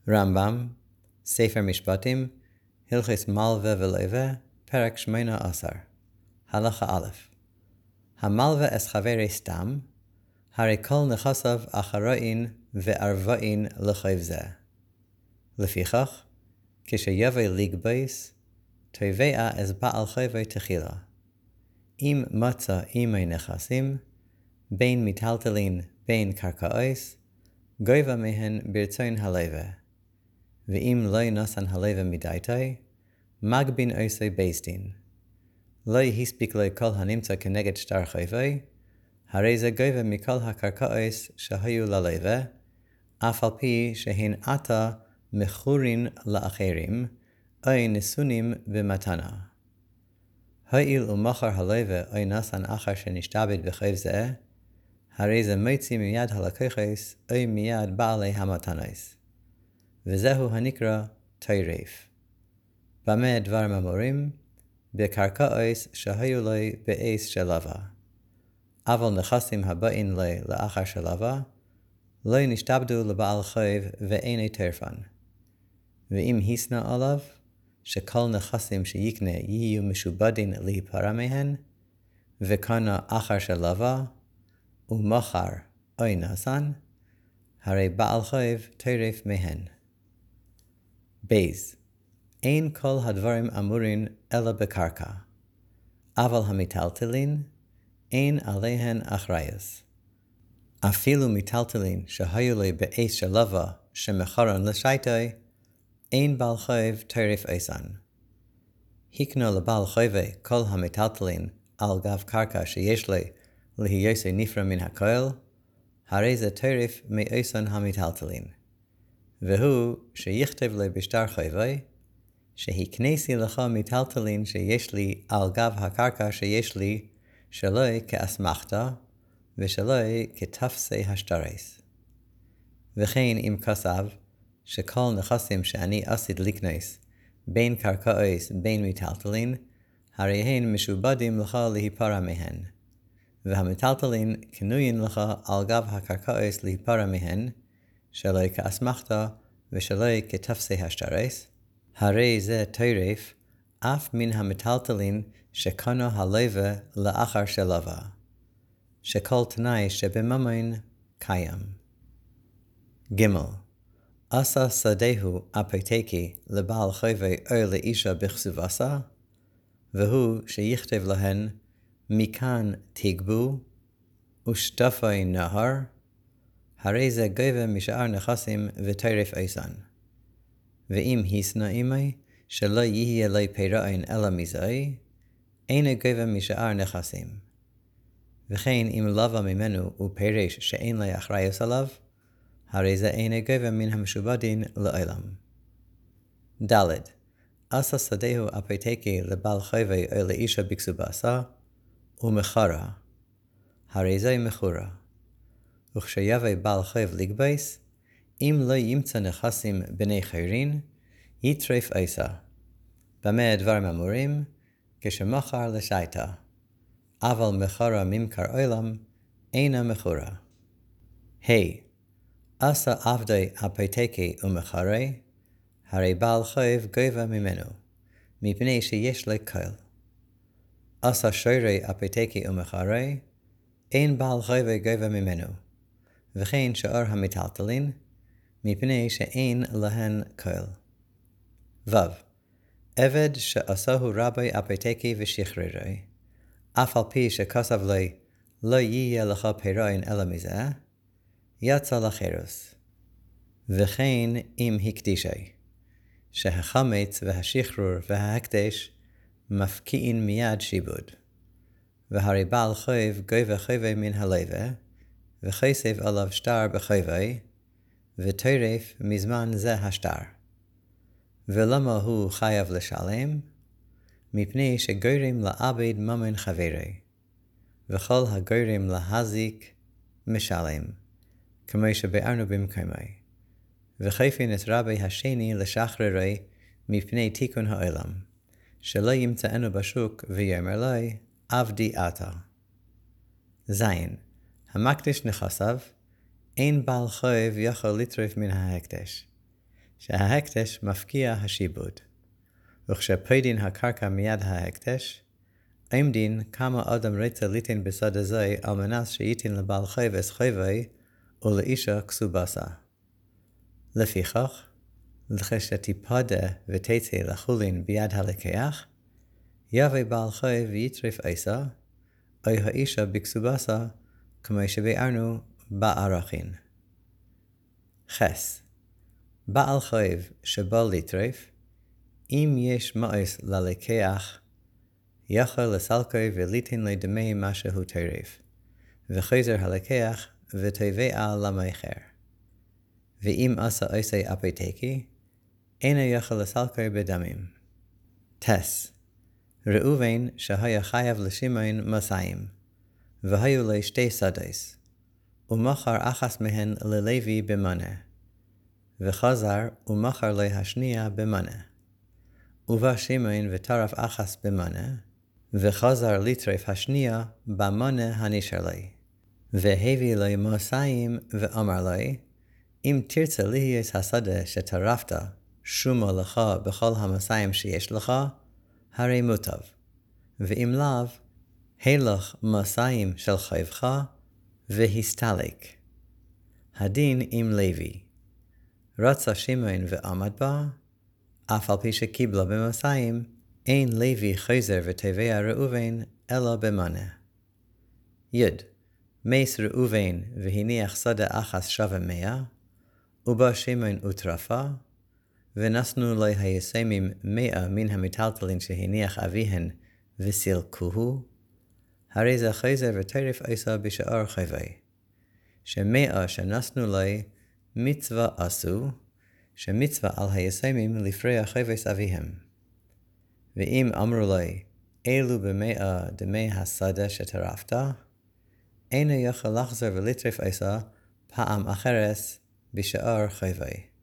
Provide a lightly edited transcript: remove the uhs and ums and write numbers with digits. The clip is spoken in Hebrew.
רמב"ם, ספר משפטים, הלכות מלווה ולווה, פרק 18. הלכה א'. המלווה אס חברי סתם, הרי כל נכסיו אחראין וערבאין לחוב זה. לפיכך, כשיבוא לגבוס, תובע אס בעל חובו תחילה. אם מצא עימי נכסים, בין מיטלטלין בין קרקעוס, גובה מהן ברצון הלווה. ואם לא נתן הלווה מדעתו, מגבין עושה בית דין. לא הספיק לו כל הנמצא כנגד שטר חובו, הרי זה גובה מכל הקרקעוס שהיו ללווה, אף על פי שהן עתה מכורין לאחרים, או נשונים במתנה. הואיל ומכר הלווה או נתן אחר שנשתעבד בחוב זה, הרי זה מוציא מיד הלקוחס או מיד בעלי המתנוס. וזהו הנקרא טרף. במה דברים אמורים? בקרקעוס שהיו לו באס של לווה. אבל נכסים הבאים לו לאחר של לווה, לא נשתעבדו לבעל חוב ואין טרפן. ואם הסנה עליו, שכל נכסים שיקנה יהיו משובדין להיפרע מהן, וקנה אחר של לווה, ומכר או נתן, הרי בעל חוב טרף מהן. בייז, אין כל הדברים אמורים אלא בקרקע, אבל המיטלטלין אין עליהן אחריות. אפילו מיטלטלין שהיו לו באס של לווה שמכרן לשייטו, אין בעל חוב טרף אסן. הקנה לבעל חובו כל המיטלטלין על גב קרקע שיש לו להיות נפרע מן הכל, הרי זה טרף מאסן המיטלטלין. והוא שיכתב לו בשטר חובו, שהכנסי לך מיטלטלין שיש לי על גב הקרקע שיש לי, שלא כאסמכתה, ושלא כתפסי השטרס. וכן אם כסב, שכל נכסים שאני עשית לקנוס, בין קרקעוס בין מיטלטלין, הרי הן משובדים לך להיפרע מהן. והמיטלטלין קנוין לך על גב הקרקעוס להיפרע מהן, שלא כאסמכתה ושלא כתפסי השטרס, הרי זה טרף אף מן המיטלטלין שקנה הלווה לאחר של לווה, שכל תנאי שבממון קיים. ג' עשה שדהו אפוטקי לבעל חובו או לאישה בכסובסה, והוא שיכתב להן מכאן תגבו ושטפי נהר, הרי זה גובה משאר נכסים וטרף אסן. ואם הסנה עימי שלא יהיה לו פירעון אלא מזוהי, אינו גובה משאר נכסים. וכן אם לווה ממנו ופירש שאין לו אחריות עליו, הרי זה אינו גובה מן המשובדין לעולם. ד' עשה שדהו אפוטקי לבעל חובו או לאישה בכסובסה, ומכרה, הרי זה מכורה. וכשיבוא בעל חוב לגבוס, אם לא ימצא נכסים בני חורין, יטרף עשה. במה הדברים אמורים? כשמכר לשייטה. אבל מכרה ממכר עולם, אינה מכורה. עשה עבדי אפוטקי ומכרה, הרי בעל חוב גובה ממנו, מפני שיש לו כל. עשה שורי אפוטקי ומכרה, אין בעל חוב גובה ממנו, וכן שאר המיטלטלין, מפני שאין להן כל. ו. עבד שעשהו רבי אפוטקי ושחררי, אף על פי שכסב לו לא יהיה לך פירעון אלא מזה, יצא לחירוס. וכן אם הקדישי, שהחמץ והשחרור וההקדש מפקיעין מיד שיבוד. והרי בעל חוב גובה חובו מן הלווה, וכסף עליו שטר בחובו, וטרף מזמן זה השטר. ולמה הוא חייב לשלם? מפני שגורם לאבד ממון חברי, וכל הגורם להזיק משלם, כמו שבארנו במקומי. וכפין את רבי השני לשחררי מפני תיקון העולם, שלא ימצאנו בשוק ויאמר לו, עבדי אתה. ז. המקדש נכסיו, אין בעל חוב יכול לטרוף מן ההקדש, שההקדש מפקיע השיבוד. וכשפוידין הקרקע מיד ההקדש, עמדין כמה אדם רצה ליתן בסוד הזה על מנס שייתן לבעל חייבס חייבי ולאישה כסובסה. לפיכך, לכשתיפדה ותצא לחולין ביד הלקח, יבוא בעל חייב ויטרף עשה, או האישה בכסובסה, כמו שביארנו בערכין. חס. בעל חייב שבא לטרף, אם יש מאס ללקח, יכול לסלקוי וליתן לדמי מה שהוא טרף, וחזר הלקח ותבעה למאחר. ואם עשה אפתקי, אינו יכול לסלקוי בדמים. טס. ראובן שהיה חייב לשמעון מסעים, והיו לו שתי שדות, ומכר אחת מהן ללוי במנה, וחזר ומכר לו השנייה במנה. ובא שמעון וטרף אחת במנה, וחזר לטרף השנייה במנה הנשאר לו. והביא לו מסעים ואמר לו, אם תרצה להיות השדה שטרפת, שומה לך בכל המסעים שיש לך, הרי מוטב. ואם לאו, הלך מסעים של חייבך, והסתלק. הדין עם לוי. רצה שמעון ועמד בה, אף על פי שקיבלה במסעים, אין לוי חזר ותבע ראובן אלא במנה. י' מס ראובן והניח שדה אחת שווה 100, ובא שמעון וטרפה, ונתנו לו היסמים 100 מן המטלטלין שהניח אביהן וסילקוהו, הרי זה חזר וטרף עשה בשאר חייבי. ש100 שנתנו לו מצווה עשו, שמצווה על היסמים לפרע חייבס אביהם. ואם אמרו לו, אלו ב100 דמי השדה שטרפת, אינו יכול לחזור ולטרף עשה פעם אחרת בשאר חייבי.